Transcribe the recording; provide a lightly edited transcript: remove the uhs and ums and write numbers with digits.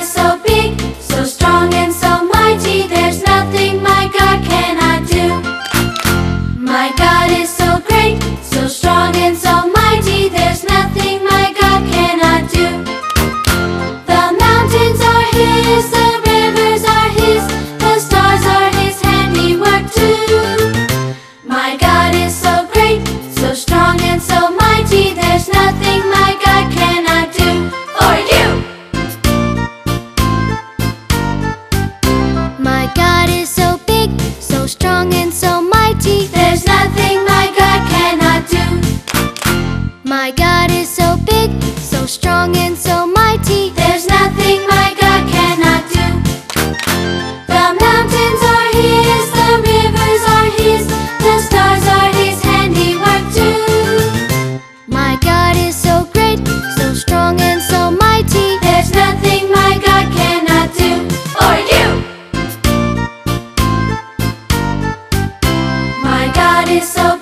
is so big, so strong and so mighty. There's nothing my God cannot do. My God is so great, so strong and so mighty. There's nothing my God cannot do. The mountains are His, the rivers are His, the stars are His handiwork too. My God is so great, so strong and so mighty. There's nothing my God cannot do for you. My God is so big, so strong and so mighty. There's nothing my God cannot do. My God is so big, so strong and so mighty. There's nothing my God cannot do. The mountains are His, the rivers are His, the stars are His handiwork too. My God is so great, so strong and so mighty. There's nothing my God cannot do for you. My God is so